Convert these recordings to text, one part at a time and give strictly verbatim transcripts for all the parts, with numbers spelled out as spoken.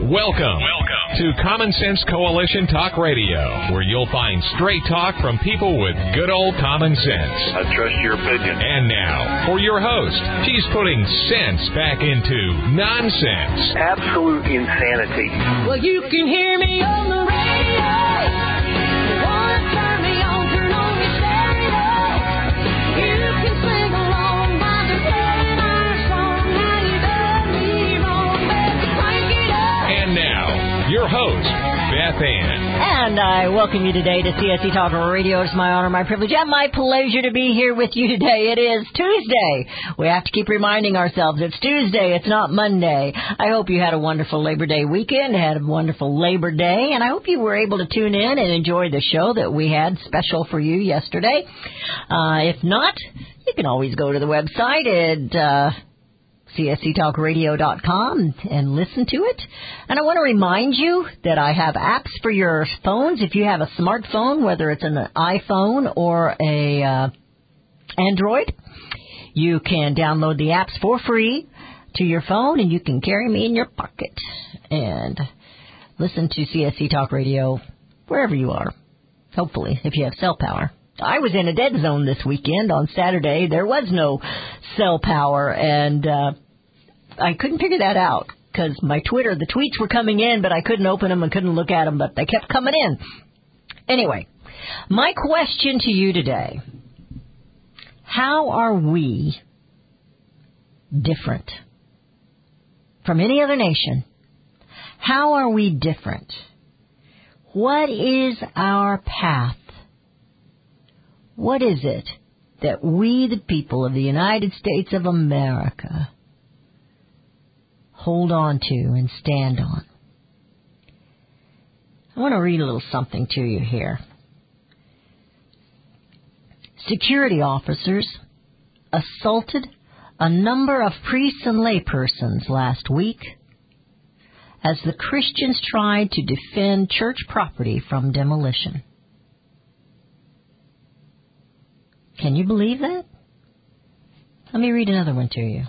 Welcome, Welcome to Common Sense Coalition Talk Radio, where you'll find straight talk from people with good old common sense. I trust your opinion. And now, for your host, she's putting sense back into nonsense. Absolute insanity. Well, you can hear me on the radio. You want to turn me on, turn on your stereo. You can sing along while they're playing our song. Now you done me wrong, baby, crank it up. And now, your host, Beth Ann. And I welcome you today to C S C Talk Radio. It's my honor, my privilege, and my pleasure to be here with you today. It is Tuesday. We have to keep reminding ourselves it's Tuesday. It's not Monday. I hope you had a wonderful Labor Day weekend, had a wonderful Labor Day, and I hope you were able to tune in and enjoy the show that we had special for you yesterday. Uh, if not, you can always go to the website at uh, C S C talk radio dot com and listen to it. And I want to remind you that I have apps for your phones. If you have a smartphone, whether it's an iPhone or a uh, Android, you can download the apps for free to your phone, and you can carry me in your pocket and listen to C S C Talk Radio wherever you are, hopefully, if you have cell power. I was in a dead zone this weekend. On Saturday, there was no cell power, and uh, I couldn't figure that out because my Twitter, the tweets were coming in, but I couldn't open them and couldn't look at them, but they kept coming in. Anyway, my question to you today, how are we different from any other nation? How are we different? What is our path? What is it that we, the people of the United States of America, hold on to and stand on? I want to read a little something to you here. Security officers assaulted a number of priests and laypersons last week as the Christians tried to defend church property from demolition. Can you believe that? Let me read another one to you.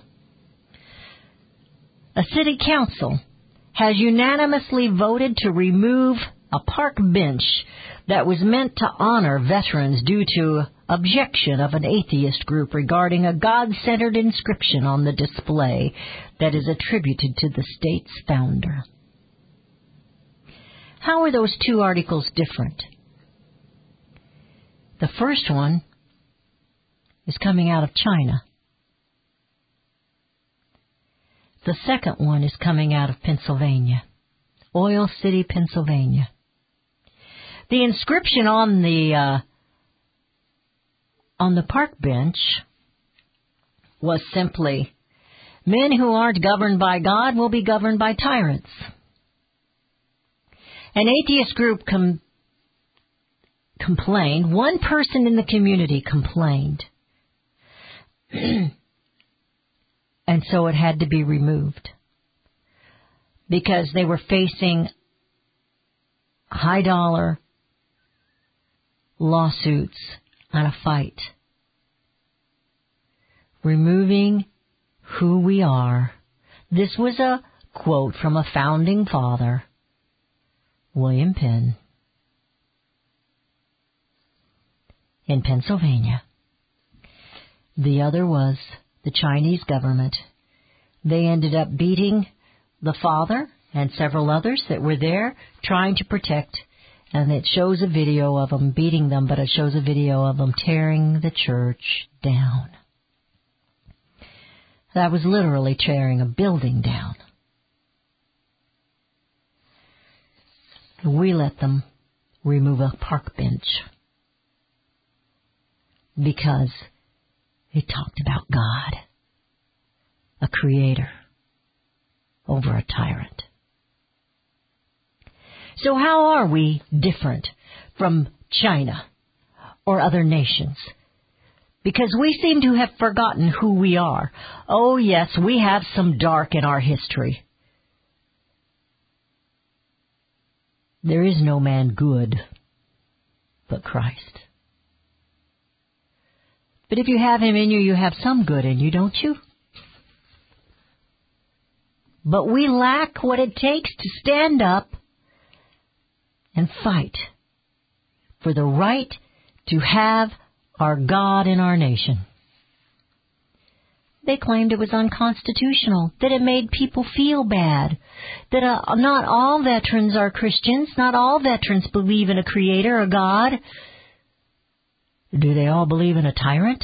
A city council has unanimously voted to remove a park bench that was meant to honor veterans due to objection of an atheist group regarding a God-centered inscription on the display that is attributed to the state's founder. How are those two articles different? The first one is coming out of China. The second one is coming out of Pennsylvania, Oil City, Pennsylvania. The inscription on the uh, on the park bench was simply, "Men who aren't governed by God will be governed by tyrants." An atheist group com- complained. One person in the community complained. And so it had to be removed because they were facing high dollar lawsuits and a fight. Removing who we are. This was a quote from a founding father, William Penn, in Pennsylvania. The other was the Chinese government. They ended up beating the father and several others that were there trying to protect, and it shows a video of them beating them, but it shows a video of them tearing the church down. That was literally tearing a building down. We let them remove a park bench because it talked about God, a creator, over a tyrant. So how are we different from China or other nations? Because we seem to have forgotten who we are. Oh, yes, we have some dark in our history. There is no man good but Christ. But if you have him in you, you have some good in you, don't you? but we lack what it takes to stand up and fight for the right to have our God in our nation. They claimed it was unconstitutional, that it made people feel bad, that uh, not all veterans are Christians, not all veterans believe in a creator, a God. Do they all believe in a tyrant?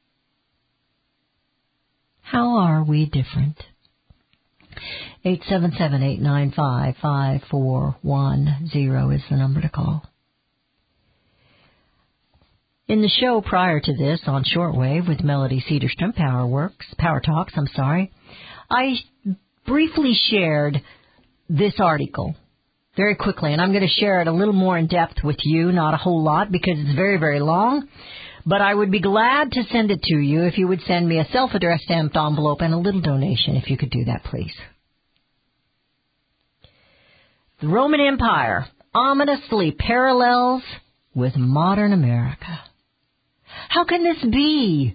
How are we different? eight seven seven, eight nine five, five four one zero is the number to call. In the show prior to this on shortwave with Melody Cedarstrom, Power Works, Power Talks, I'm sorry, I briefly shared this article very quickly, and I'm going to share it a little more in depth with you, not a whole lot because it's very, very long, but I would be glad to send it to you if you would send me a self-addressed stamped envelope and a little donation, if you could do that, please. The Roman Empire ominously parallels with modern America. How can this be?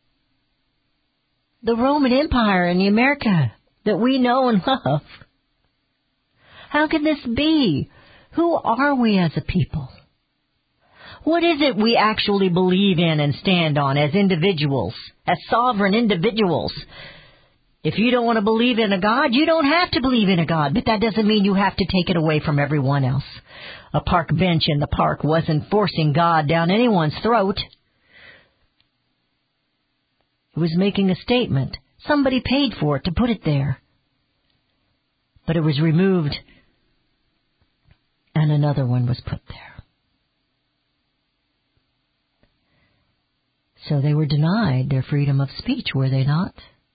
The Roman Empire and the America that we know and love. How can this be? Who are we as a people? What is it we actually believe in and stand on as individuals, as sovereign individuals? If you don't want to believe in a God, you don't have to believe in a God, but that doesn't mean you have to take it away from everyone else. A park bench in the park wasn't forcing God down anyone's throat. It was making a statement. Somebody paid for it to put it there. But it was removed, and another one was put there. So they were denied their freedom of speech, were they not?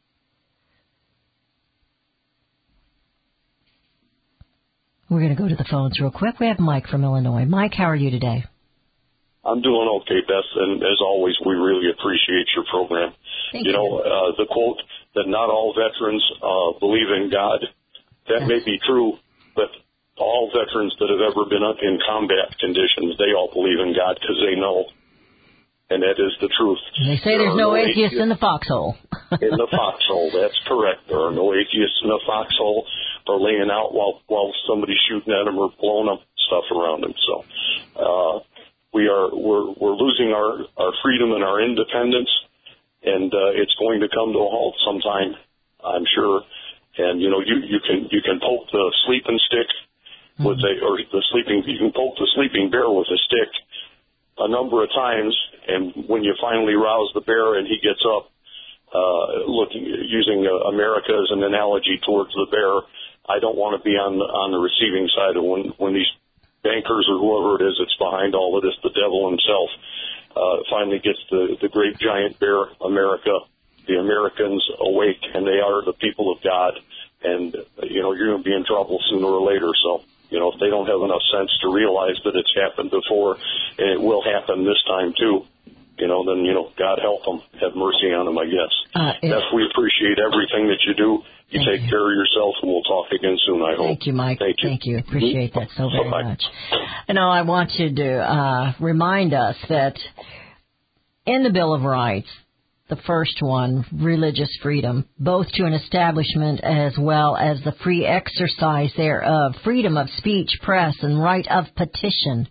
We're going to go to the phones real quick. We have Mike from Illinois. Mike, how are you today? I'm doing okay, Beth, and as always, we really appreciate your program. Thank you. You know, uh, the quote that not all veterans uh, believe in God, that yes. may be true, but all veterans that have ever been up in combat conditions, they all believe in God because they know, and that is the truth. And they say there there's no, no atheists atheists in the foxhole. in the foxhole, that's correct. There are no atheists in the foxhole or laying out while while somebody's shooting at them or blowing up stuff around them. So uh, we are we're we're losing our, our freedom and our independence, and uh, it's going to come to a halt sometime, I'm sure. And you know, you, you can you can poke the sleeping stick with a or the sleeping you can poke the sleeping bear with a stick a number of times, and when you finally rouse the bear and he gets up, uh, looking using uh, America as an analogy towards the bear. I don't want to be on the, on the receiving side of when, when these bankers or whoever it is that's behind all of this, the devil himself, uh, finally gets the, the great giant bear, America, the Americans awake, and they are the people of God. And, you know, you're going to be in trouble sooner or later. So, you know, if they don't have enough sense to realize that it's happened before and it will happen this time too, you know, then, you know, God help them. Have mercy on them, I guess. Uh, Yes, we appreciate everything that you do. You Thank take you. care of yourself, and we'll talk again soon, I hope. Thank you, Mike. Thank you. Thank you. Appreciate that so very Bye-bye. much. You know, I want you to uh, remind us that in the Bill of Rights, the first one, religious freedom, both to an establishment as well as the free exercise thereof, freedom of speech, press, and right of petition.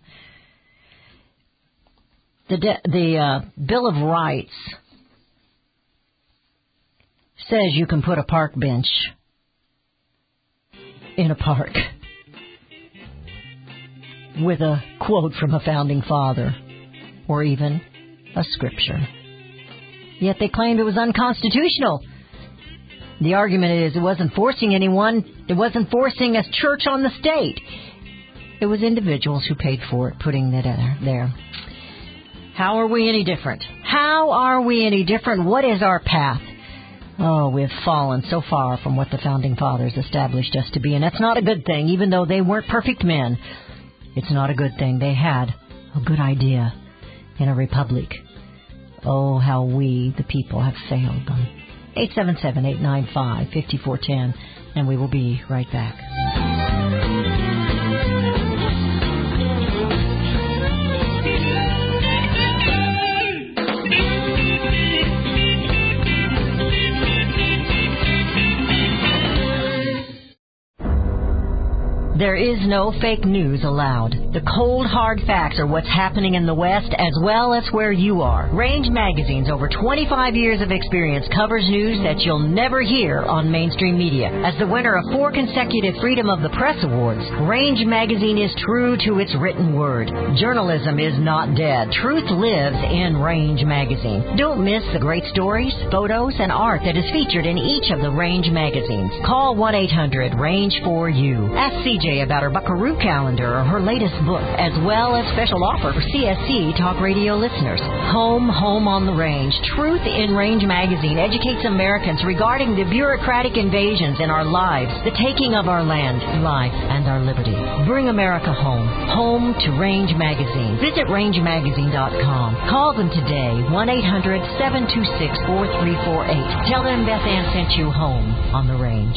The de- the uh, Bill of Rights says you can put a park bench in a park with a quote from a founding father or even a scripture. Yet they claimed it was unconstitutional. The argument is it wasn't forcing anyone. It wasn't forcing a church on the state. It was individuals who paid for it, putting it there. How are we any different? How are we any different? What is our path? Oh, we've fallen so far from what the Founding Fathers established us to be, and that's not a good thing, even though they weren't perfect men. It's not a good thing. They had a good idea in a republic. Oh, how we, the people, have failed them. eight seven seven, eight nine five, five four one zero, and we will be right back. There is no fake news allowed. The cold, hard facts are what's happening in the West as well as where you are. Range Magazine's over twenty-five years of experience covers news that you'll never hear on mainstream media. As the winner of four consecutive Freedom of the Press Awards, Range Magazine is true to its written word. Journalism is not dead. Truth lives in Range Magazine. Don't miss the great stories, photos, and art that is featured in each of the Range magazines. Call one eight hundred range for you. Ask C J about her Buckaroo calendar or her latest book, as well as special offer for C S C Talk Radio listeners. Home, Home on the Range. Truth in Range Magazine educates Americans regarding the bureaucratic invasions in our lives, the taking of our land, life, and our liberty. Bring America home. Home to Range Magazine. Visit range magazine dot com. Call them today, one eight hundred seven two six four three four eight. Tell them Beth Ann sent you home on the Range.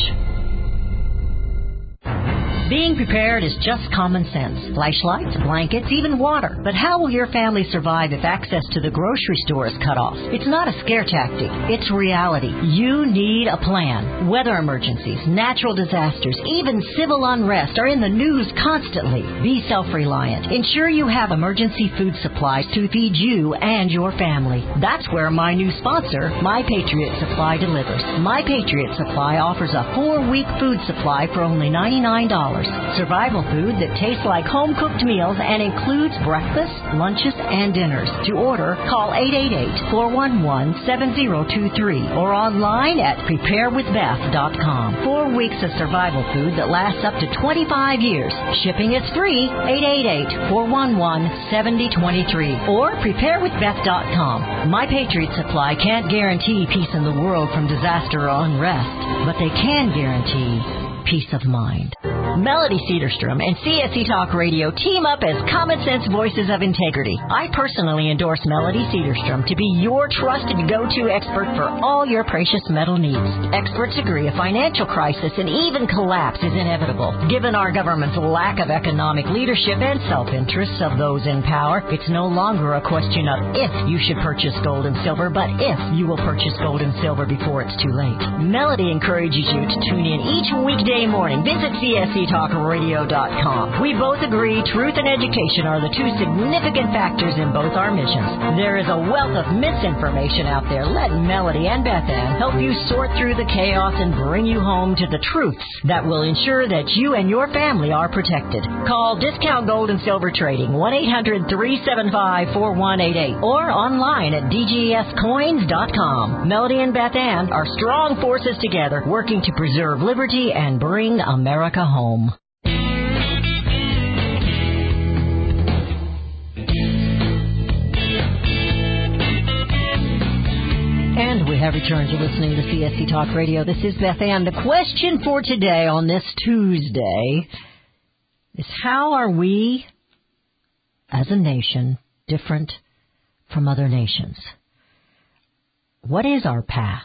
Being prepared is just common sense. Flashlights, blankets, even water. But how will your family survive if access to the grocery store is cut off? It's not a scare tactic. It's reality. You need a plan. Weather emergencies, natural disasters, even civil unrest are in the news constantly. Be self-reliant. Ensure you have emergency food supplies to feed you and your family. That's where my new sponsor, My Patriot Supply, delivers. My Patriot Supply offers a four-week food supply for only ninety-nine dollars. Survival food that tastes like home-cooked meals and includes breakfast, lunches, and dinners. To order, call eight eight eight, four one one, seven zero two three or online at prepare with beth dot com. Four weeks of survival food that lasts up to twenty-five years. Shipping is free. eight eight eight, four one one, seven zero two three or prepare with beth dot com. My Patriot Supply can't guarantee peace in the world from disaster or unrest, but they can guarantee peace of mind. Melody Cedarstrom and C S C Talk Radio team up as common sense voices of integrity. I personally endorse Melody Cedarstrom to be your trusted go-to expert for all your precious metal needs. Experts agree a financial crisis and even collapse is inevitable. Given our government's lack of economic leadership and self-interests of those in power, it's no longer a question of if you should purchase gold and silver, but if you will purchase gold and silver before it's too late. Melody encourages you to tune in each weekday morning. Visit C S C talk radio dot com. We both agree truth and education are the two significant factors in both our missions. There is a wealth of misinformation out there. Let Melody and Beth Ann help you sort through the chaos and bring you home to the truths that will ensure that you and your family are protected. Call Discount Gold and Silver Trading, one eight hundred three seven five four one eight eight or online at d g s coins dot com. Melody and Beth Ann are strong forces together working to preserve liberty and bring America home. And we have returned to listening to C S C Talk Radio. This is Beth Ann. The question for today on this Tuesday is, how are we as a nation different from other nations? What is our path?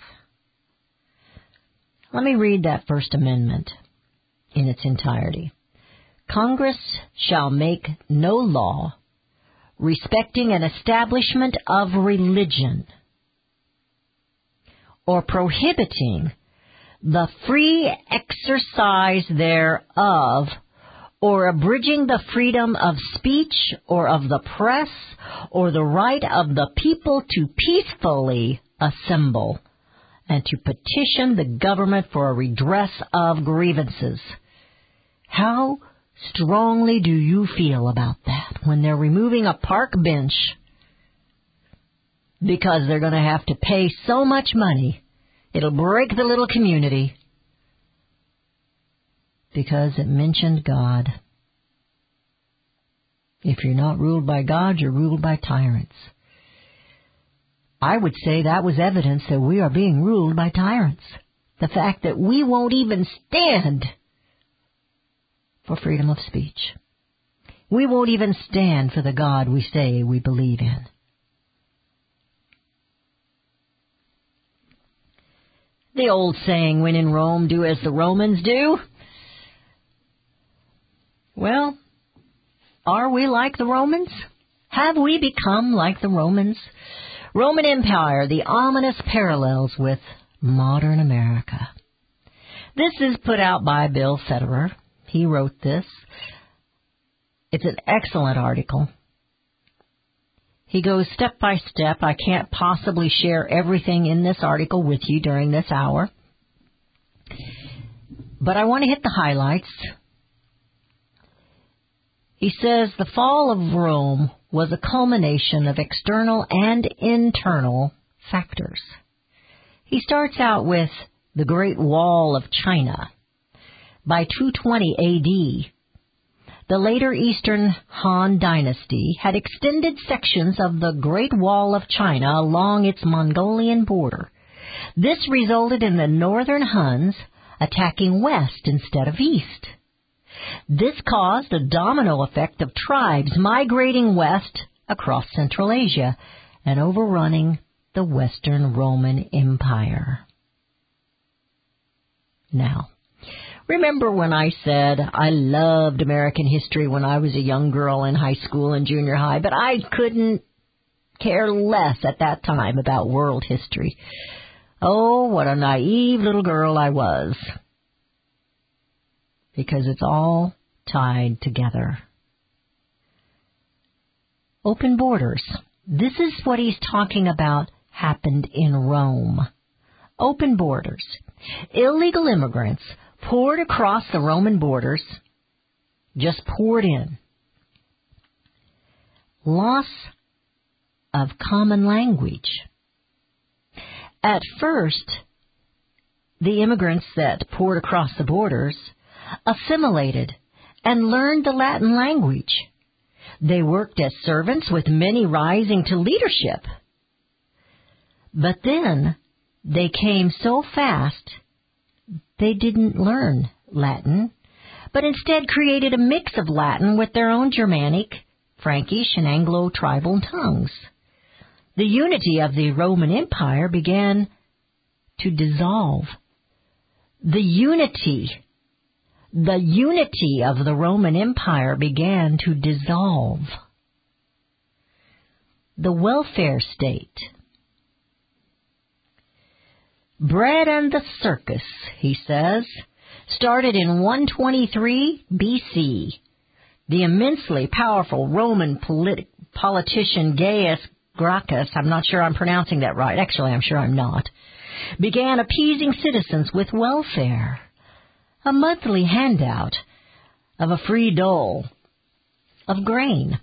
Let me read that First Amendment in its entirety. Congress shall make no law respecting an establishment of religion or prohibiting the free exercise thereof, or abridging the freedom of speech or of the press, or the right of the people to peacefully assemble and to petition the government for a redress of grievances. How strongly do you feel about that when they're removing a park bench because they're going to have to pay so much money it'll break the little community because it mentioned God? If you're not ruled by God, you're ruled by tyrants. I would say that was evidence that we are being ruled by tyrants. The fact that we won't even stand for freedom of speech. We won't even stand for the God we say we believe in. The old saying, when in Rome, do as the Romans do. Well, are we like the Romans? Have we become like the Romans? Roman Empire, the ominous parallels with modern America. This is put out by Bill Federer. He wrote this. It's an excellent article. He goes step by step. I can't possibly share everything in this article with you during this hour, but I want to hit the highlights. He says the fall of Rome was a culmination of external and internal factors. He starts out with the Great Wall of China. By two twenty A D, the later Eastern Han Dynasty had extended sections of the Great Wall of China along its Mongolian border. This resulted in the northern Huns attacking west instead of east. This caused a domino effect of tribes migrating west across Central Asia and overrunning the Western Roman Empire. Now, remember when I said I loved American history when I was a young girl in high school and junior high, but I couldn't care less at that time about world history. Oh, what a naive little girl I was. Because it's all tied together. Open borders. This is what he's talking about happened in Rome. Open borders. Illegal immigrants poured across the Roman borders, just poured in. Loss of common language. At first, the immigrants that poured across the borders assimilated and learned the Latin language. They worked as servants, with many rising to leadership. But then they came so fast they didn't learn Latin, but instead created a mix of Latin with their own Germanic, Frankish, and Anglo-tribal tongues. The unity of the Roman Empire began to dissolve. The unity, the unity of the Roman Empire began to dissolve. The welfare state. Bread and the circus, he says, started in one twenty-three B C. The immensely powerful Roman politi- politician Gaius Gracchus, I'm not sure I'm pronouncing that right, actually I'm sure I'm not, began appeasing citizens with welfare, a monthly handout of a free dole of grain.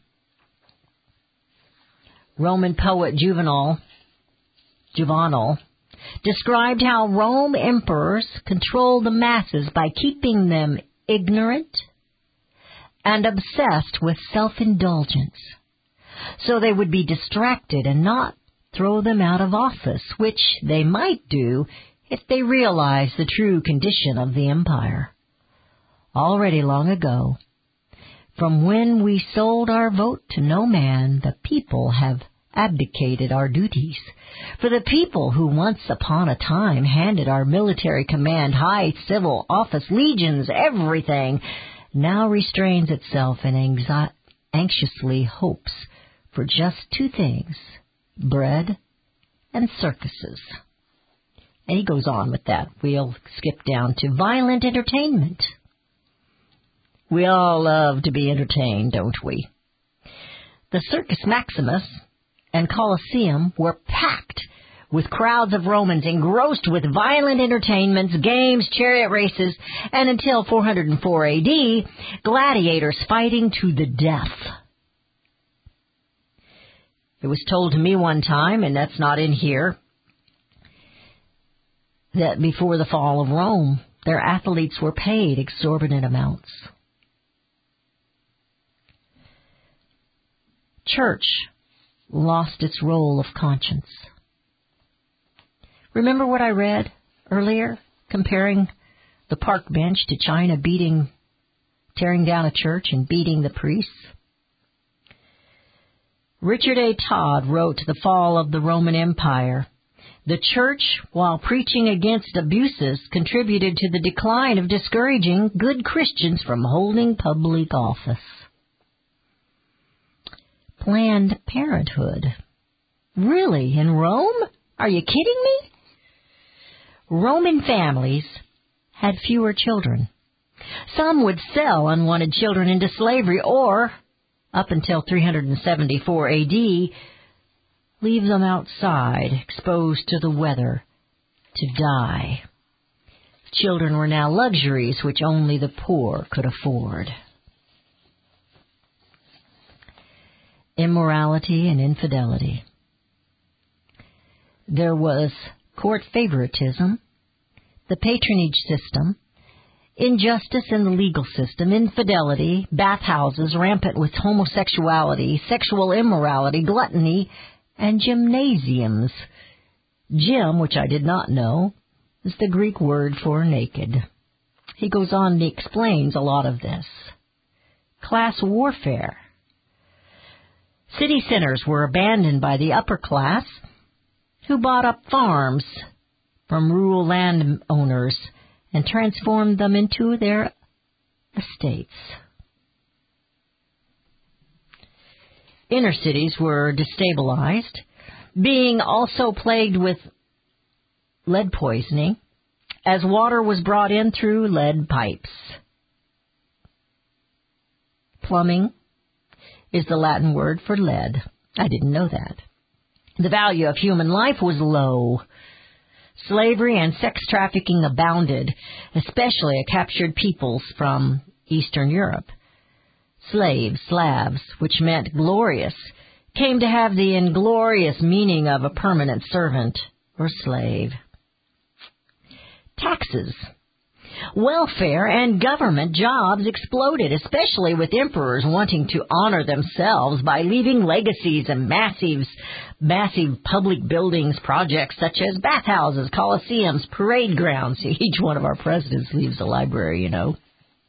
Roman poet Juvenal, Juvenal, described how Rome emperors controlled the masses by keeping them ignorant and obsessed with self-indulgence, so they would be distracted and not throw them out of office, which they might do if they realized the true condition of the empire. Already long ago, from when we sold our vote to no man, the people have abdicated our duties. For the people who once upon a time handed our military command, high civil office, legions, everything, now restrains itself and anxi- anxiously hopes for just two things, bread and circuses. And he goes on with that. We'll skip down to violent entertainment. We all love to be entertained, don't we? The Circus Maximus and Colosseum were packed with crowds of Romans engrossed with violent entertainments, games, chariot races, and until four oh four A D, gladiators fighting to the death. It was told to me one time, and that's not in here, that before the fall of Rome, their athletes were paid exorbitant amounts. Church lost its role of conscience. Remember what I read earlier, comparing the park bench to China beating, tearing down a church and beating the priests? Richard A. Todd wrote The Fall of the Roman Empire. The church, while preaching against abuses, contributed to the decline of discouraging good Christians from holding public office. Planned Parenthood. Really? In Rome? Are you kidding me? Roman families had fewer children. Some would sell unwanted children into slavery or, up until three seventy-four A D, leave them outside, exposed to the weather, to die. Children were now luxuries which only the poor could afford. Immorality and infidelity. There was court favoritism, the patronage system, injustice in the legal system, infidelity, bathhouses rampant with homosexuality, sexual immorality, gluttony, and gymnasiums. Gym, which I did not know, is the Greek word for naked. He goes on and he explains a lot of this. Class warfare. City centers were abandoned by the upper class, who bought up farms from rural landowners and transformed them into their estates. Inner cities were destabilized, being also plagued with lead poisoning, as water was brought in through lead pipes. Plumbing is the Latin word for lead. I didn't know that. The value of human life was low. Slavery and sex trafficking abounded, especially captured peoples from Eastern Europe. Slaves, Slavs, which meant glorious, came to have the inglorious meaning of a permanent servant or slave. Taxes. Welfare and government jobs exploded, especially with emperors wanting to honor themselves by leaving legacies and massive, massive public buildings projects such as bathhouses, coliseums, parade grounds. Each one of our presidents leaves a library, you know.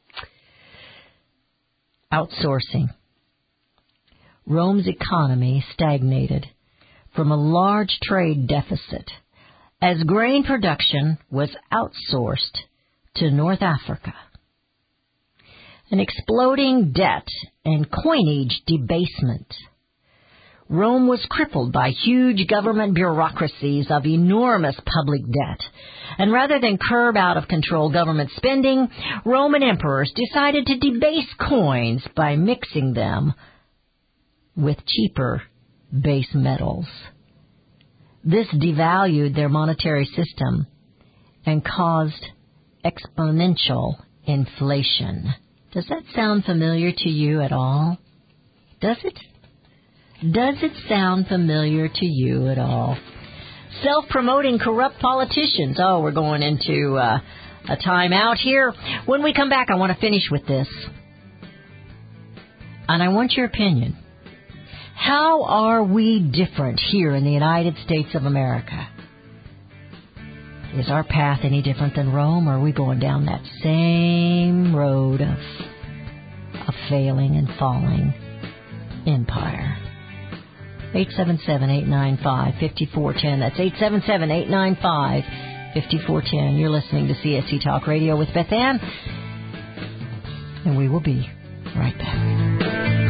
Outsourcing. Rome's economy stagnated from a large trade deficit as grain production was outsourced to North Africa. An exploding debt and coinage debasement. Rome was crippled by huge government bureaucracies of enormous public debt. And rather than curb out-of-control government spending, Roman emperors decided to debase coins by mixing them with cheaper base metals. This devalued their monetary system and caused exponential inflation. Does that sound familiar to you at all? Does it? Does it sound familiar to you at all? Self-promoting corrupt politicians. Oh, we're going into uh, a time out here. When we come back, I want to finish with this. And I want your opinion. How are we different here in the United States of America? Is our path any different than Rome, or are we going down that same road of, of failing and falling empire? eight seven seven, eight nine five, five four one zero. That's eight seven seven, eight nine five, five four one zero. You're listening to C S C Talk Radio with Beth Ann, and we will be right back.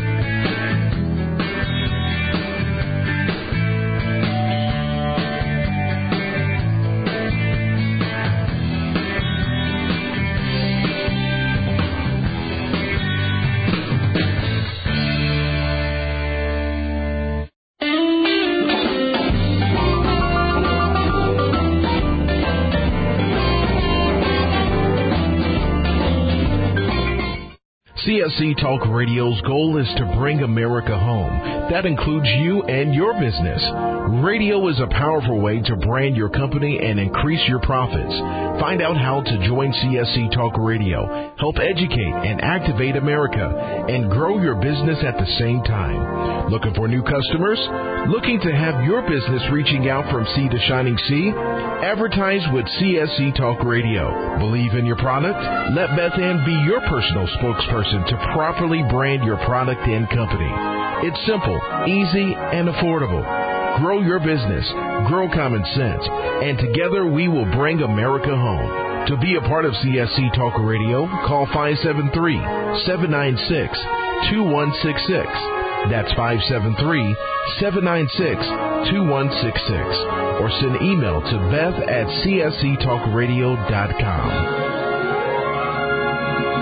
C S C Talk Radio's goal is to bring America home. That includes you and your business. Radio is a powerful way to brand your company and increase your profits. Find out how to join C S C Talk Radio, help educate and activate America, and grow your business at the same time. Looking for new customers? Looking to have your business reaching out from sea to shining sea? Advertise with C S C Talk Radio. Believe in your product? Let Beth Ann be your personal spokesperson to properly brand your product and company. It's simple, easy, and affordable. Grow your business, grow common sense, and together we will bring America home. To be a part of C S C Talk Radio, call five seven three, seven nine six, two one six six. That's five seven three, seven nine six, two one six six. Or send email to beth at c s c talk radio dot com.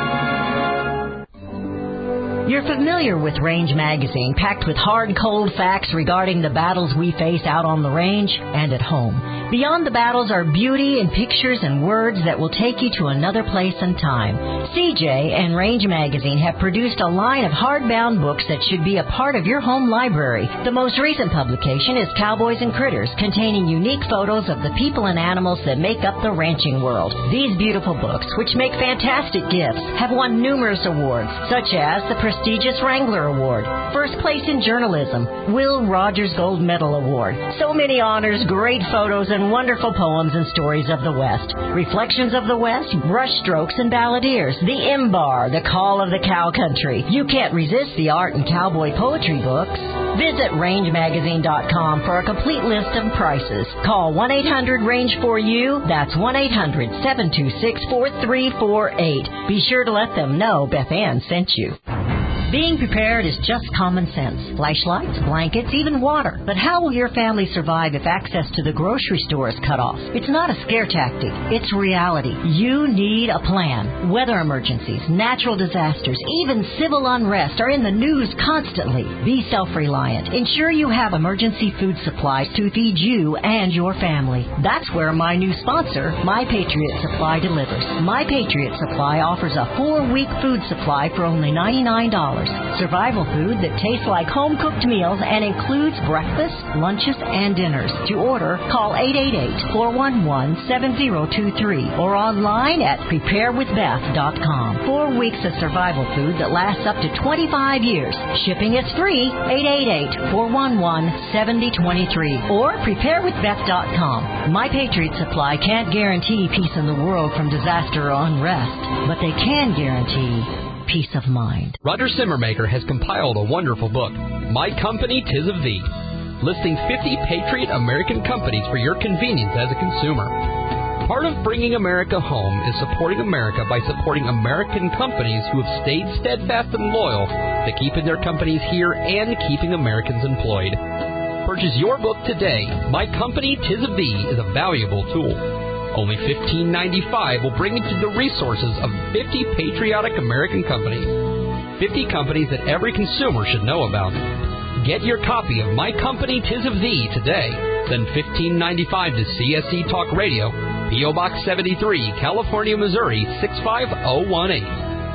You're familiar with Range Magazine, packed with hard, cold facts regarding the battles we face out on the range and at home. Beyond the battles are beauty and pictures and words that will take you to another place and time. C J and Range Magazine have produced a line of hardbound books that should be a part of your home library. The most recent publication is Cowboys and Critters, containing unique photos of the people and animals that make up the ranching world. These beautiful books, which make fantastic gifts, have won numerous awards, such as the prestigious Wrangler Award, First Place in Journalism, Will Rogers Gold Medal Award. So many honors, great photos, and wonderful poems and stories of the West. Reflections of the West, Brushstrokes and Balladeers, The M-Bar, The Call of the Cow Country. You can't resist the art and cowboy poetry books. Visit range magazine dot com for a complete list of prices. Call one eight hundred range four U. That's one eight hundred seven two six four three four eight. Be sure to let them know Beth Ann sent you. Being prepared is just common sense. Flashlights, blankets, even water. But how will your family survive if access to the grocery store is cut off? It's not a scare tactic. It's reality. You need a plan. Weather emergencies, natural disasters, even civil unrest are in the news constantly. Be self-reliant. Ensure you have emergency food supplies to feed you and your family. That's where my new sponsor, My Patriot Supply, delivers. My Patriot Supply offers a four-week food supply for only ninety-nine dollars. Survival food that tastes like home-cooked meals and includes breakfast, lunches, and dinners. To order, call eight eight eight, four one one, seven zero two three or online at prepare with beth dot com. Four weeks of survival food that lasts up to twenty-five years. Shipping is free. eight eight eight, four one one, seven zero two three or prepare with beth dot com. My Patriot Supply can't guarantee peace in the world from disaster or unrest, but they can guarantee peace of mind. Roger Simmermaker has compiled a wonderful book, My Company, 'Tis of Thee, listing fifty Patriot American companies for your convenience as a consumer. Part of bringing America home is supporting America by supporting American companies who have stayed steadfast and loyal to keeping their companies here and keeping Americans employed. Purchase your book today. My Company, 'Tis of Thee is a valuable tool. Only fifteen ninety-five will bring you to the resources of fifty patriotic American companies. fifty companies that every consumer should know about. Get your copy of My Company, 'Tis of Thee today. Send fifteen ninety-five to C S C Talk Radio, P O Box seventy-three, California, Missouri, six five zero one eight.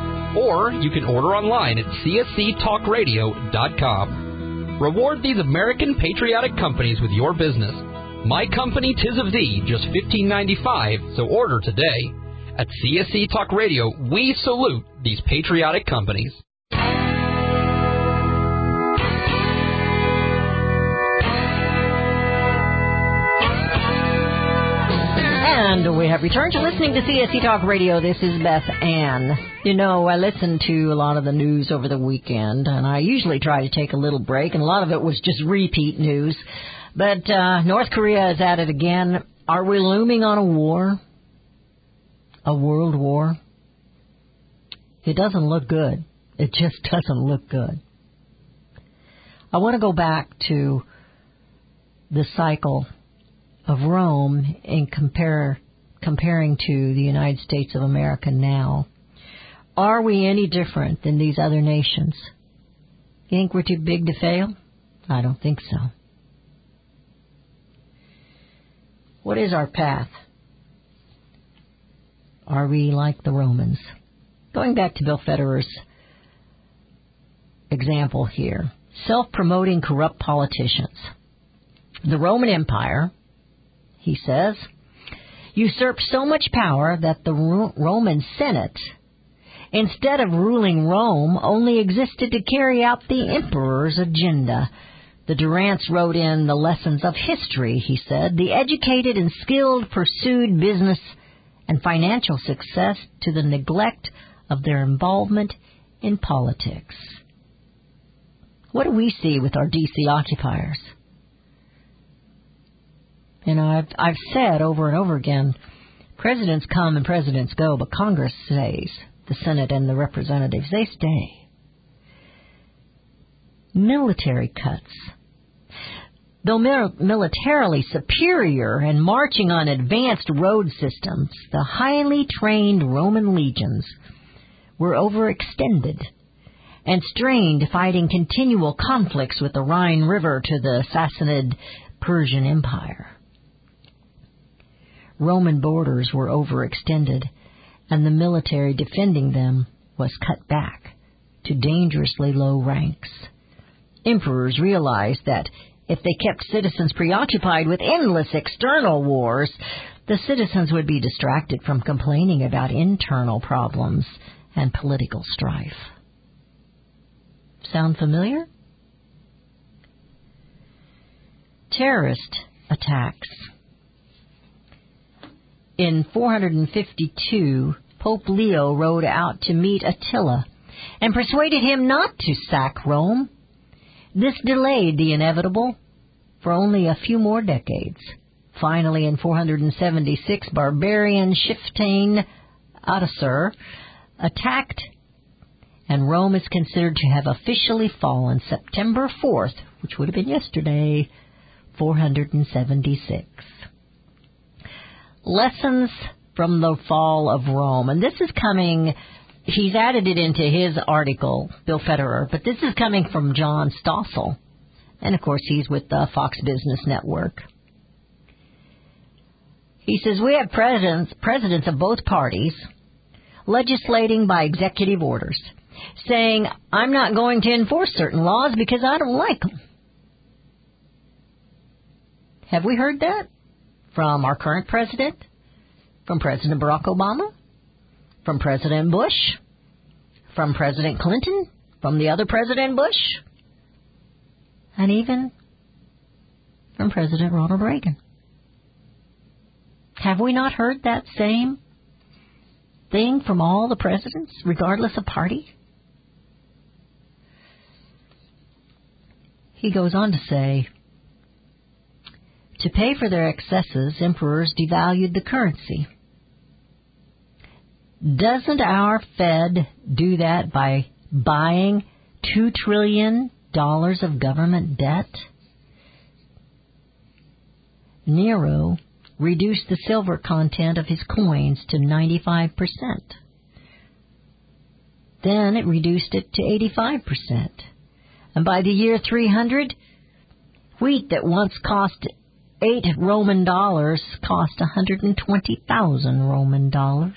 Or you can order online at C S C talk radio dot com. Reward these American patriotic companies with your business. My Company, 'Tis of Thee, just fifteen ninety-five, so order today. At C S C Talk Radio, we salute these patriotic companies. And we have returned to listening to C S C Talk Radio. This is Beth Ann. You know, I listened to a lot of the news over the weekend, and I usually try to take a little break, and a lot of it was just repeat news. But uh, North Korea is at it again. Are we looming on a war? A world war? It doesn't look good. It just doesn't look good. I want to go back to the cycle of Rome and compare comparing to the United States of America now. Are we any different than these other nations? You think we're too big to fail? I don't think so. What is our path? Are we like the Romans? Going back to Bill Federer's example here, self-promoting corrupt politicians. The Roman Empire, he says, usurped so much power that the Roman Senate, instead of ruling Rome, only existed to carry out the emperor's agenda. The Durants wrote in the lessons of history, he said, the educated and skilled pursued business and financial success to the neglect of their involvement in politics. What do we see with our D C occupiers? You know, I've, I've said over and over again, presidents come and presidents go, but Congress stays. The Senate and the representatives, they stay. Military cuts. Though mil- militarily superior and marching on advanced road systems, the highly trained Roman legions were overextended and strained fighting continual conflicts with the Rhine River to the Sassanid Persian Empire. Roman borders were overextended, and the military defending them was cut back to dangerously low ranks. Emperors realized that if they kept citizens preoccupied with endless external wars, the citizens would be distracted from complaining about internal problems and political strife. Sound familiar? Terrorist attacks. In four fifty-two, Pope Leo rode out to meet Attila and persuaded him not to sack Rome. This delayed the inevitable for only a few more decades. Finally, in four seventy-six, barbarian Shiftain Adasur attacked, and Rome is considered to have officially fallen September fourth, which would have been yesterday, four seventy-six. Lessons from the fall of Rome. And this is coming, he's added it into his article, Bill Federer, but this is coming from John Stossel. And, of course, he's with the Fox Business Network. He says, we have presidents, presidents of both parties legislating by executive orders, saying, I'm not going to enforce certain laws because I don't like them. Have we heard that from our current president, from President Barack Obama, from President Bush, from President Clinton, from the other President Bush, and even from President Ronald Reagan? Have we not heard that same thing from all the presidents, regardless of party? He goes on to say, to pay for their excesses, emperors devalued the currency. Doesn't our Fed do that by buying two trillion dollars of government debt? Nero reduced the silver content of his coins to ninety-five percent. Then it reduced it to eighty-five percent. And by the year three hundred, wheat that once cost eight Roman dollars cost one hundred twenty thousand Roman dollars.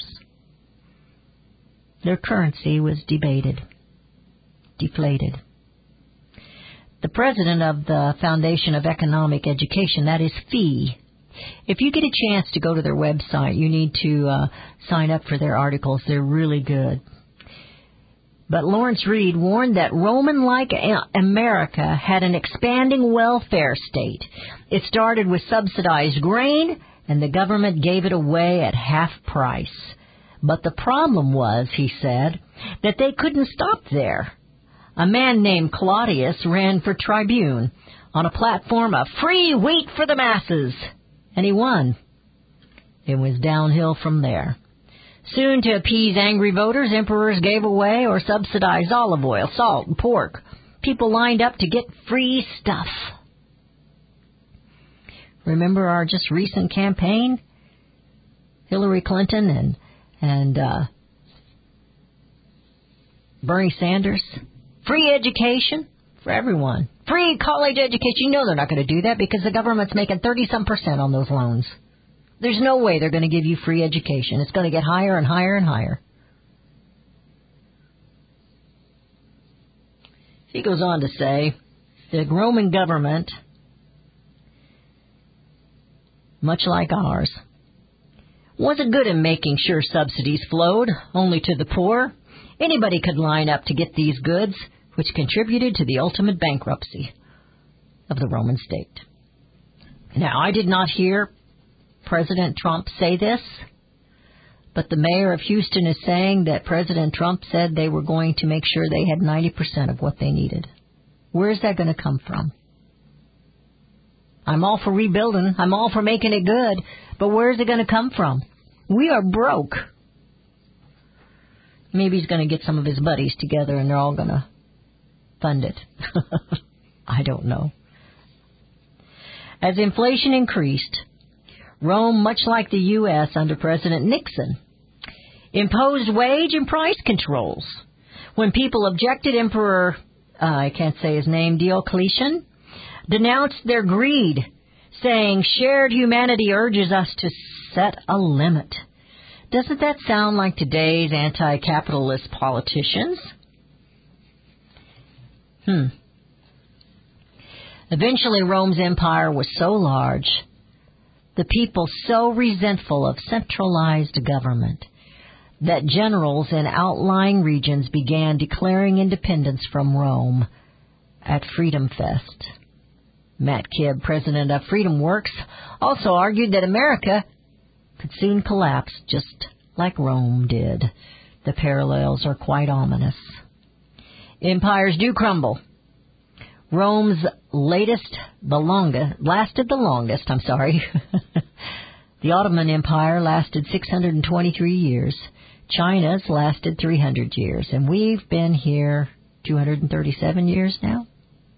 Their currency was debated, deflated. The president of the Foundation of Economic Education, that is F E E. If you get a chance to go to their website, you need to uh, sign up for their articles. They're really good. But Lawrence Reed warned that Roman-like America had an expanding welfare state. It started with subsidized grain, and the government gave it away at half price. But the problem was, he said, that they couldn't stop there. A man named Claudius ran for tribune on a platform of free wheat for the masses, and he won. It was downhill from there. Soon, to appease angry voters, emperors gave away or subsidized olive oil, salt, and pork. People lined up to get free stuff. Remember our just recent campaign? Hillary Clinton and and uh, Bernie Sanders. Free education for everyone. Free college education. You know they're not going to do that because the government's making thirty-some percent on those loans. There's no way they're going to give you free education. It's going to get higher and higher and higher. He goes on to say, the Roman government, much like ours, wasn't good at making sure subsidies flowed only to the poor. Anybody could line up to get these goods, which contributed to the ultimate bankruptcy of the Roman state. Now, I did not hear President Trump say this, but the mayor of Houston is saying that President Trump said they were going to make sure they had ninety percent of what they needed. Where is that going to come from? I'm all for rebuilding. I'm all for making it good. But where is it going to come from? We are broke. Maybe he's going to get some of his buddies together and they're all going to fund it. I don't know. As inflation increased, Rome, much like the U S under President Nixon, imposed wage and price controls. When people objected, Emperor, uh, I can't say his name, Diocletian, denounced their greed, saying shared humanity urges us to set a limit. Doesn't that sound like today's anti-capitalist politicians? Hmm. Eventually, Rome's empire was so large, the people so resentful of centralized government, that generals in outlying regions began declaring independence from Rome at Freedom Fest. Matt Kibb, president of Freedom Works, also argued that America could soon collapse just like Rome did. The parallels are quite ominous. Empires do crumble. Rome's latest, the longest, lasted the longest, I'm sorry. The Ottoman Empire lasted six hundred twenty-three years. China's lasted three hundred years. And we've been here two hundred thirty-seven years now.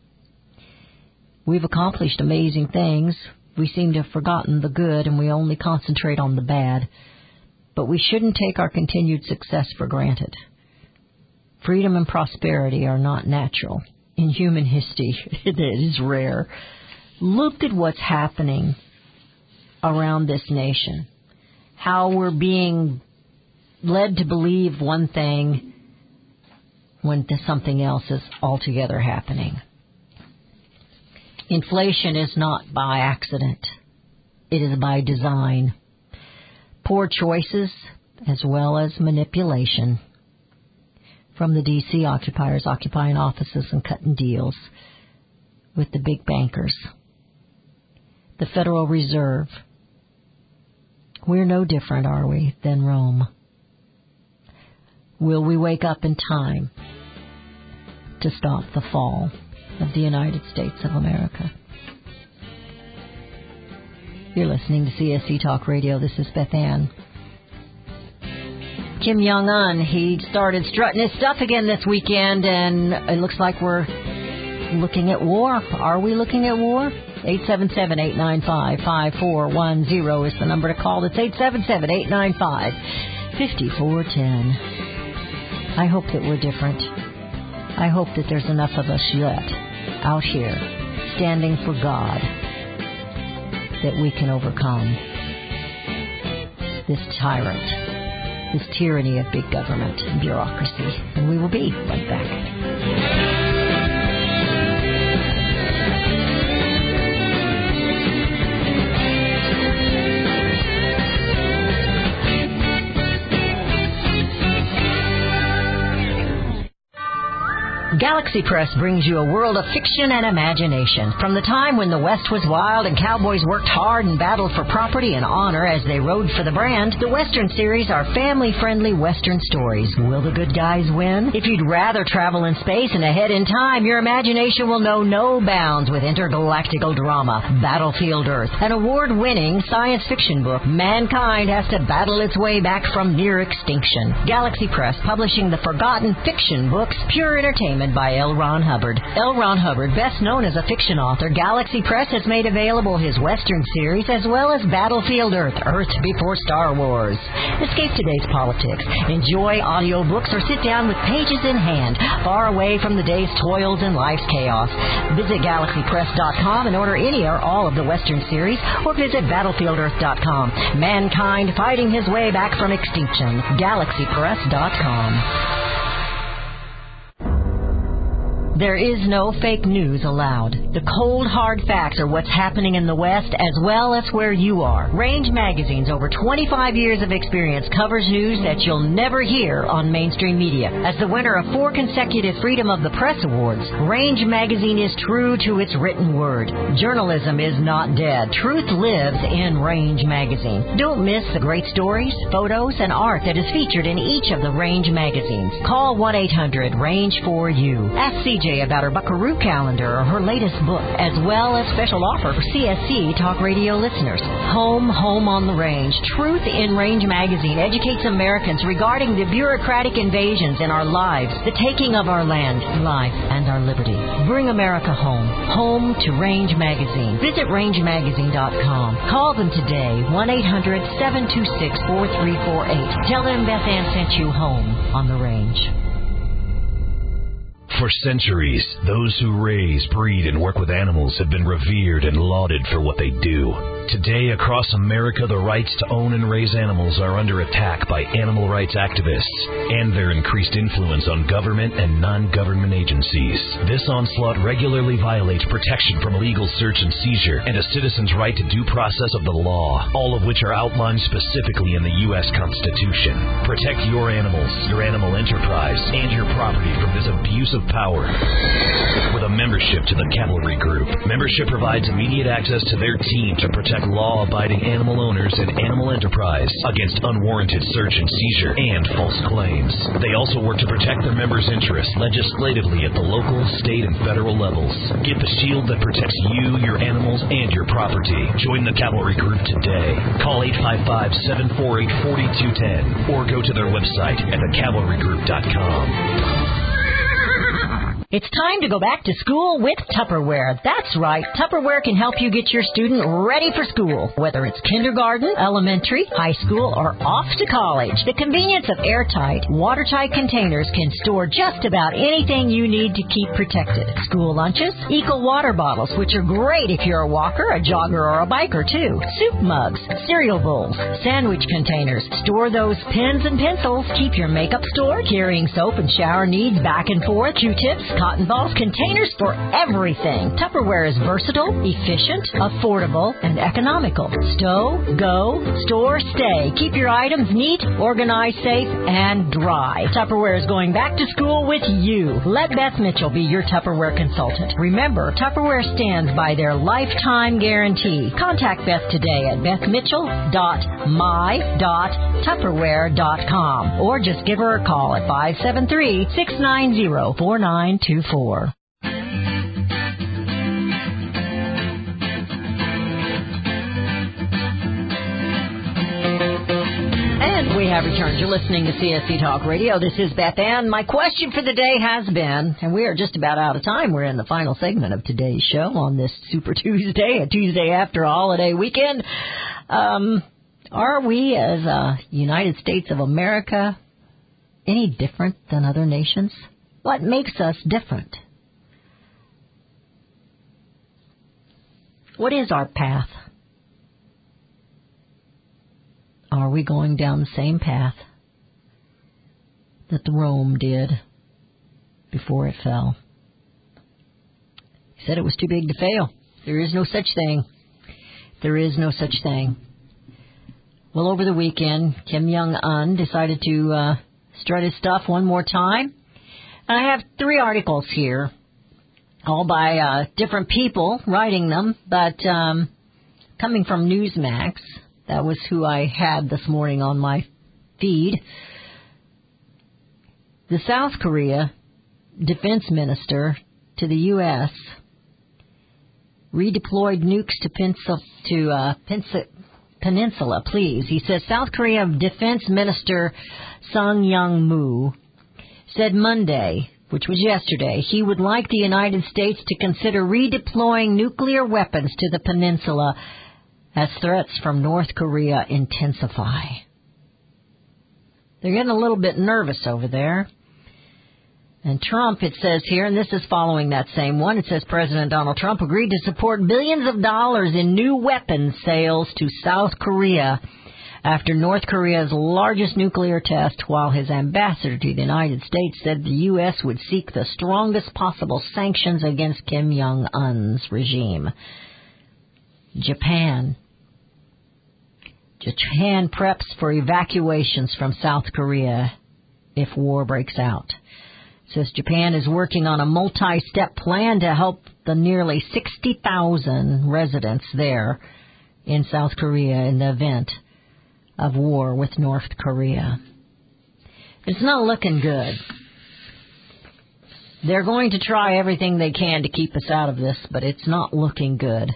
We've accomplished amazing things. We seem to have forgotten the good and we only concentrate on the bad. But we shouldn't take our continued success for granted. Freedom and prosperity are not natural. In human history, it is rare. Look at what's happening around this nation. How we're being led to believe one thing when something else is altogether happening. Inflation is not by accident. It is by design. Poor choices as well as manipulation. From the D C occupiers occupying offices and cutting deals with the big bankers. The Federal Reserve. We're no different, are we, than Rome? Will we wake up in time to stop the fall of the United States of America? You're listening to C S C Talk Radio. This is Beth Ann. Kim Jong-un, he started strutting his stuff again this weekend, and it looks like we're looking at war. Are we looking at war? eight seven seven, eight nine five, five four one zero is the number to call. That's eight seven seven, eight nine five, five four one zero. I hope that we're different. I hope that there's enough of us yet out here standing for God that we can overcome this tyrant, this tyranny of big government and bureaucracy. And we will be right back. Galaxy Press brings you a world of fiction and imagination. From the time when the West was wild and cowboys worked hard and battled for property and honor as they rode for the brand, the Western series are family-friendly Western stories. Will the good guys win? If you'd rather travel in space and ahead in time, your imagination will know no bounds with intergalactical drama. Battlefield Earth, an award-winning science fiction book. Mankind has to battle its way back from near extinction. Galaxy Press, publishing the forgotten fiction books, pure entertainment by L. Ron Hubbard. L. Ron Hubbard, best known as a fiction author, Galaxy Press has made available his Western series as well as Battlefield Earth, Earth Before Star Wars. Escape today's politics. Enjoy audiobooks or sit down with pages in hand, far away from the day's toils and life's chaos. Visit galaxy press dot com and order any or all of the Western series, or visit battlefield earth dot com. Mankind fighting his way back from extinction. galaxy press dot com. There is no fake news allowed. The cold, hard facts are what's happening in the West as well as where you are. Range Magazine's over twenty-five years of experience covers news that you'll never hear on mainstream media. As the winner of four consecutive Freedom of the Press Awards, Range Magazine is true to its written word. Journalism is not dead. Truth lives in Range Magazine. Don't miss the great stories, photos, and art that is featured in each of the Range magazines. Call one eight hundred range four U. Ask C J about her Buckaroo calendar or her latest book, as well as special offer for C S C Talk Radio listeners. Home, Home on the Range. Truth in Range Magazine educates Americans regarding the bureaucratic invasions in our lives, the taking of our land, life, and our liberty. Bring America home. Home to Range Magazine. Visit range magazine dot com. Call them today, one eight hundred seven two six four three four eight. Tell them Beth Ann sent you home on the Range. For centuries, those who raise, breed, and work with animals have been revered and lauded for what they do. Today, across America, the rights to own and raise animals are under attack by animal rights activists and their increased influence on government and non-government agencies. This onslaught regularly violates protection from illegal search and seizure and a citizen's right to due process of the law, all of which are outlined specifically in the U S Constitution. Protect your animals, your animal enterprise, and your property from this abuse of power with a membership to the Cavalry Group. Membership provides immediate access to their team to protect law-abiding animal owners and animal enterprise against unwarranted search and seizure and false claims. They also work to protect their members' interests legislatively at the local, state, and federal levels. Get the shield that protects you, your animals, and your property. Join the Cavalry Group today. Call eight five five, seven four eight, four two one zero or go to their website at the cavalry group dot com. It's time to go back to school with Tupperware. That's right. Tupperware can help you get your student ready for school, whether it's kindergarten, elementary, high school, or off to college. The convenience of airtight, watertight containers can store just about anything you need to keep protected. School lunches, eco water bottles, which are great if you're a walker, a jogger, or a biker, too. Soup mugs, cereal bowls, sandwich containers. Store those pens and pencils. Keep your makeup stored. Carrying soap and shower needs back and forth. Q-tips, cotton balls, containers for everything. Tupperware is versatile, efficient, affordable, and economical. Stow, go, store, stay. Keep your items neat, organized, safe, and dry. Tupperware is going back to school with you. Let Beth Mitchell be your Tupperware consultant. Remember, Tupperware stands by their lifetime guarantee. Contact Beth today at beth mitchell dot my dot tupperware dot com or just give her a call at five seven three, six nine zero, four nine two four. And we have returned. You're listening to C S C Talk Radio. This is Beth Ann. My question for the day has been, and we are just about out of time. We're in the final segment of today's show on this Super Tuesday, a Tuesday after a holiday weekend. Um, are we, as a United States of America, any different than other nations? What makes us different? What is our path? Are we going down the same path that the Rome did before it fell? He said it was too big to fail. There is no such thing. There is no such thing. Well, over the weekend, Kim Jong-un decided to uh, strut his stuff one more time. And I have three articles here, all by uh, different people writing them, but um, coming from Newsmax. That was who I had this morning on my feed. The South Korea defense minister to the U S redeployed nukes to, Pensil- to uh, Pensil- Peninsula, please. He says South Korea Defense Minister Sung Young-moo said Monday, which was yesterday, he would like the United States to consider redeploying nuclear weapons to the peninsula as threats from North Korea intensify. They're getting a little bit nervous over there. And Trump, it says here, and this is following that same one, it says President Donald Trump agreed to support billions of dollars in new weapons sales to South Korea after North Korea's largest nuclear test, while his ambassador to the United States said the U S would seek the strongest possible sanctions against Kim Jong-un's regime. Japan. Japan preps for evacuations from South Korea if war breaks out. It says Japan is working on a multi-step plan to help the nearly sixty thousand residents there in South Korea in the event of war with North Korea. It's not looking good. They're going to try everything they can to keep us out of this, but it's not looking good.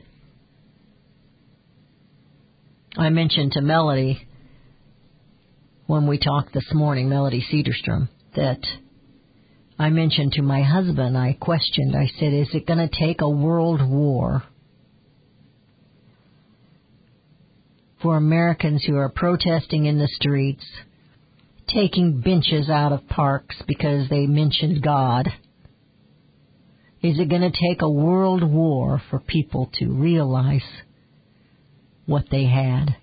I mentioned to Melody when we talked this morning, Melody Cedarstrom, that I mentioned to my husband, I questioned, I said, is it going to take a world war for Americans who are protesting in the streets, taking benches out of parks because they mentioned God, Is it going to take a world war for people to realize what they had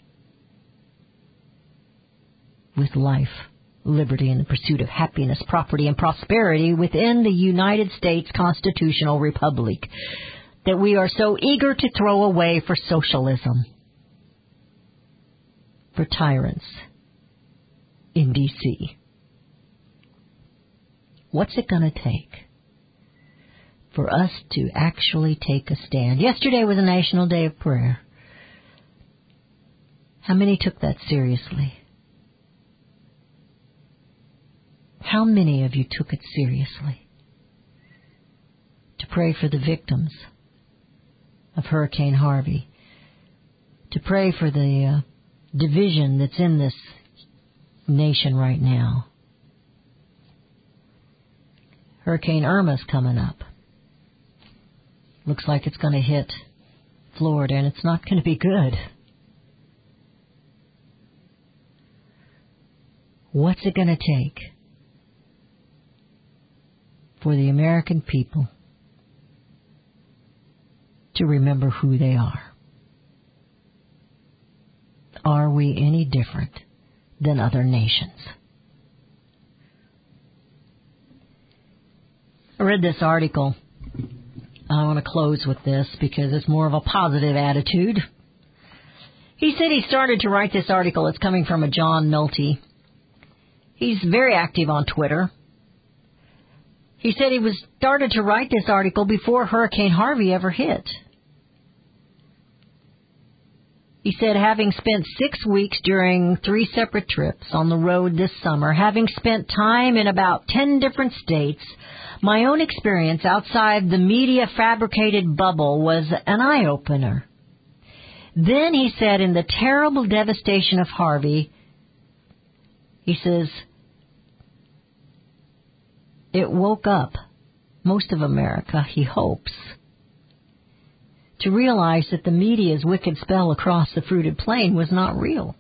with life, liberty, and the pursuit of happiness, property, and prosperity within the United States constitutional republic that we are so eager to throw away for socialism, for tyrants in D C? What's it going to take for us to actually take a stand? Yesterday was a National Day of Prayer. How many took that seriously? How many of you took it seriously? To pray for the victims of Hurricane Harvey. To pray for the uh, division that's in this nation right now. Hurricane Irma's coming up. Looks like it's going to hit Florida, and it's not going to be good. What's it going to take for the American people to remember who they are? Are we any different than other nations? I read this article. I want to close with this because it's more of a positive attitude. He said he started to write this article. It's coming from a John Nolte. He's very active on Twitter. He said he was started to write this article before Hurricane Harvey ever hit. He said, having spent six weeks during three separate trips on the road this summer, having spent time in about ten different states, my own experience outside the media-fabricated bubble was an eye-opener. Then he said, in the terrible devastation of Harvey, he says, it woke up most of America, he hopes, to realize that the media's wicked spell across the fruited plain was not real.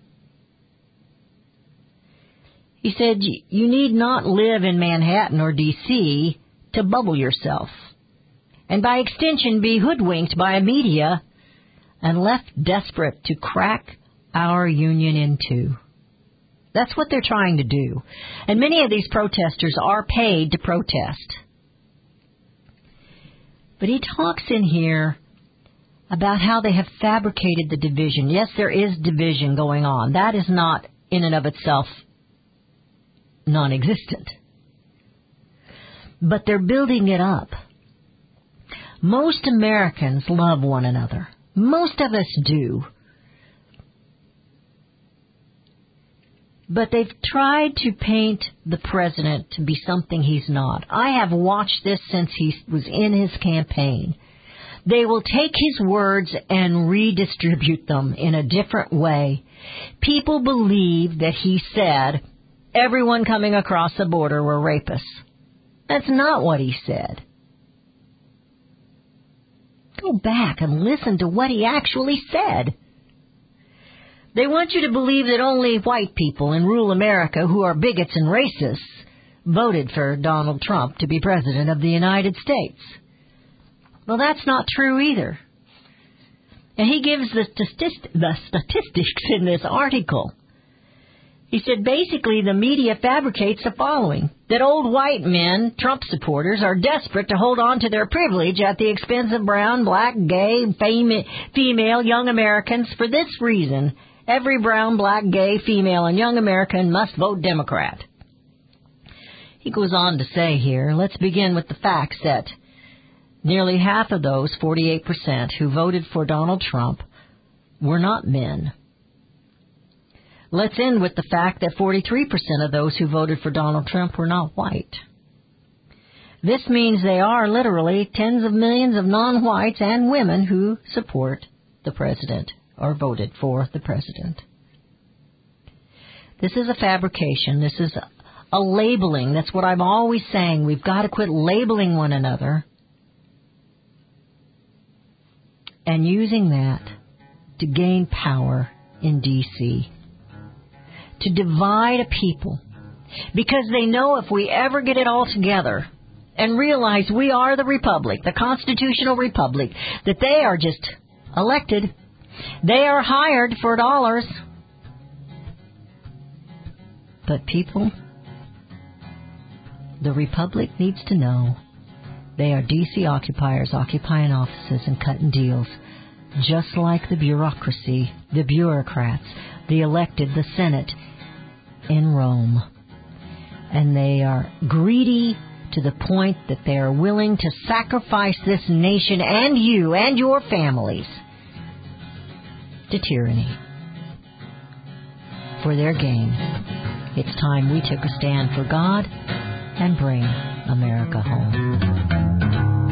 He said, you need not live in Manhattan or D C to bubble yourself, and by extension be hoodwinked by a media and left desperate to crack our union in two. That's what they're trying to do. And many of these protesters are paid to protest. But he talks in here about how they have fabricated the division. Yes, there is division going on. That is not in and of itself non-existent. But they're building it up. Most Americans love one another. Most of us do. But they've tried to paint the president to be something he's not. I have watched this since he was in his campaign. They will take his words and redistribute them in a different way. People believe that he said everyone coming across the border were rapists. That's not what he said. Go back and listen to what he actually said. They want you to believe that only white people in rural America who are bigots and racists voted for Donald Trump to be president of the United States. Well, that's not true either. And he gives the, statist- the statistics in this article. He said basically the media fabricates the following, that old white men, Trump supporters, are desperate to hold on to their privilege at the expense of brown, black, gay, fam- female, young Americans. For this reason, every brown, black, gay, female, and young American must vote Democrat. He goes on to say here, let's begin with the facts that nearly half of those, forty-eight percent, who voted for Donald Trump were not men. Let's end with the fact that forty-three percent of those who voted for Donald Trump were not white. This means they are literally tens of millions of non-whites and women who support the president or voted for the president. This is a fabrication. This is a labeling. That's what I'm always saying. We've got to quit labeling one another and using that to gain power in D C, to divide a people, because they know if we ever get it all together and realize we are the republic, the constitutional republic, that they are just elected. They are hired for dollars. But people, the republic needs to know they are D C occupiers occupying offices and cutting deals, just like the bureaucracy, the bureaucrats, the elected, the Senate in Rome. And they are greedy to the point that they are willing to sacrifice this nation and you and your families to tyranny for their gain. It's time we took a stand for God and bring America home.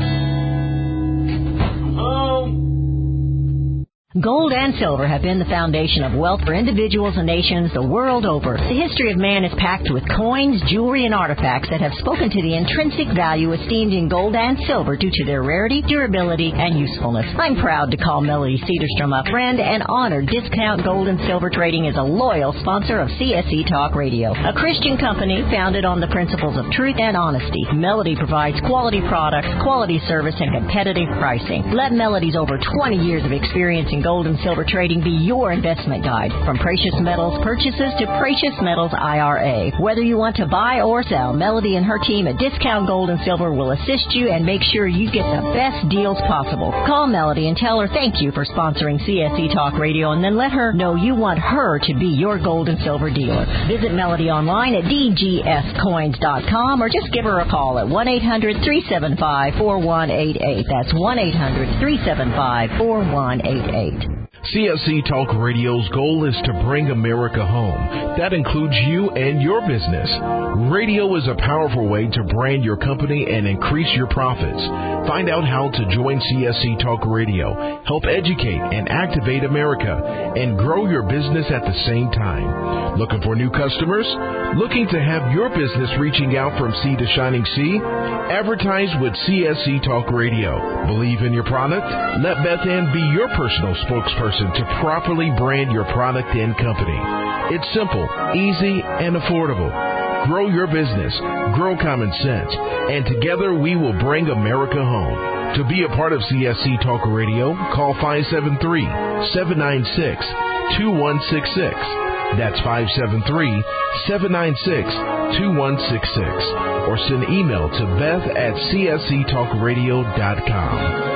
Gold and silver have been the foundation of wealth for individuals and nations the world over. The history of man is packed with coins, jewelry, and artifacts that have spoken to the intrinsic value esteemed in gold and silver due to their rarity, durability, and usefulness. I'm proud to call Melody Cedarstrom a friend and honored Discount Gold and Silver Trading is a loyal sponsor of C S E Talk Radio, a Christian company founded on the principles of truth and honesty. Melody provides quality products, quality service, and competitive pricing. Let Melody's over twenty years of experience in gold and silver trading be your investment guide. From precious metals purchases to precious metals I R A. Whether you want to buy or sell, Melody and her team at Discount Gold and Silver will assist you and make sure you get the best deals possible. Call Melody and tell her thank you for sponsoring C S E Talk Radio, and then let her know you want her to be your gold and silver dealer. Visit Melody online at d g s coins dot com or just give her a call at one eight hundred, three seven five, four one eight eight. That's one eight hundred, three seven five, four one eight eight. C S C Talk Radio's goal is to bring America home. That includes you and your business. Radio is a powerful way to brand your company and increase your profits. Find out how to join C S C Talk Radio, help educate and activate America, and grow your business at the same time. Looking for new customers? Looking to have your business reaching out from sea to shining sea? Advertise with C S C Talk Radio. Believe in your product? Let Beth Ann be your personal spokesperson to properly brand your product and company. It's simple, easy, and affordable. Grow your business, grow common sense, and together we will bring America home. To be a part of C S C Talk Radio, call five seven three, seven nine six, two one six six. That's five seven three, seven nine six, two one six six. Or send email to beth at c s c talk radio dot com.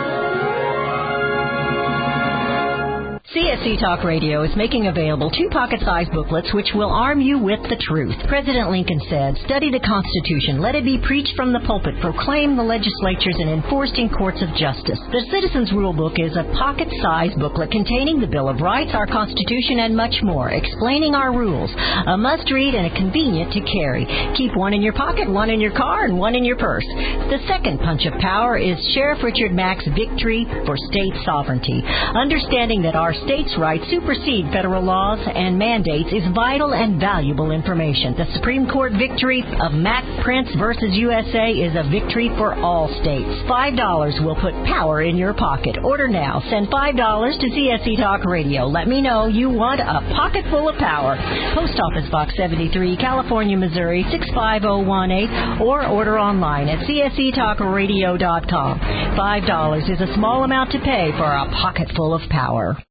C S C Talk Radio is making available two pocket-sized booklets which will arm you with the truth. President Lincoln said, "Study the Constitution. Let it be preached from the pulpit, proclaimed in the legislatures, and enforced in courts of justice." The Citizens Rule Book is a pocket-sized booklet containing the Bill of Rights, our Constitution, and much more, explaining our rules. A must-read and a convenient to carry. Keep one in your pocket, one in your car, and one in your purse. The second punch of power is Sheriff Richard Mack's Victory for State Sovereignty. Understanding that our states' rights supersede federal laws and mandates is vital and valuable information. The Supreme Court victory of Mack Prince versus U S A is a victory for all states. Five dollars will put power in your pocket. Order now. Send five dollars to C S C Talk Radio. Let me know you want a pocket full of power. Post Office Box seventy-three, California, Missouri, six five zero one eight, or order online at c s c talk radio dot com. Five dollars is a small amount to pay for a pocket full of power.